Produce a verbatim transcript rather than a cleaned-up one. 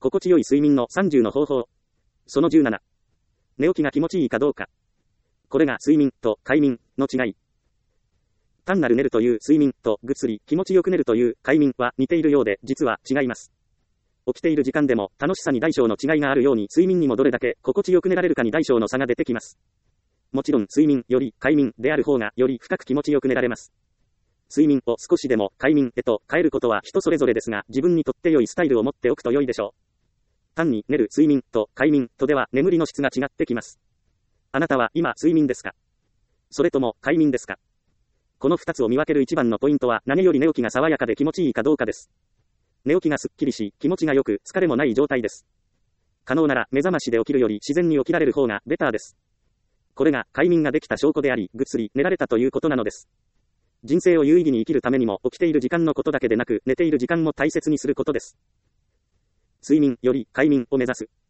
心地よい睡眠のさんじゅうの方法。そのじゅうなな。寝起きが気持ちいいかどうか。これが睡眠と快眠の違い。単なる寝るという睡眠とぐっすり気持ちよく寝るという快眠は似ているようで実は違います。起きている時間でも楽しさに大小の違いがあるように睡眠にもどれだけ心地よく寝られるかに大小の差が出てきます。もちろん睡眠より快眠である方がより深く気持ちよく寝られます。睡眠を少しでも快眠へと変えることは人それぞれですが自分にとって良いスタイルを持っておくと良いでしょう。単に寝る睡眠と快眠とでは眠りの質が違ってきます。あなたは今睡眠ですか？それとも快眠ですか？この二つを見分ける一番のポイントは何より寝起きが爽やかで気持ちいいかどうかです。寝起きがすっきりし気持ちがよく疲れもない状態です。可能なら目覚ましで起きるより自然に起きられる方がベターです。これが快眠ができた証拠でありぐっすり寝られたということなのです。人生を有意義に生きるためにも起きている時間のことだけでなく寝ている時間も大切にすることです。睡眠より快眠を目指す。